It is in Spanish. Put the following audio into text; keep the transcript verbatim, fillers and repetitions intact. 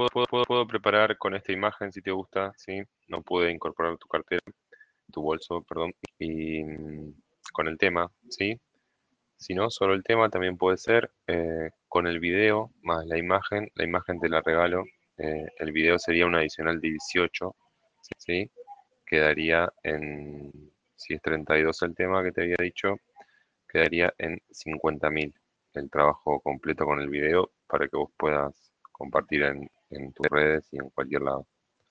puedo, puedo, puedo, puedo preparar con esta imagen si te gusta, ¿sí? No pude incorporar tu cartera, tu bolso, perdón, y mm, con el tema, ¿sí? Si no, solo el tema también puede ser eh, con el video más la imagen. La imagen te la regalo. Eh, el video sería un adicional de dieciocho, ¿sí? Quedaría en, si es treinta y dos el tema que te había dicho, quedaría en cincuenta mil el trabajo completo con el video para que vos puedas compartir en, en tus redes y en cualquier lado.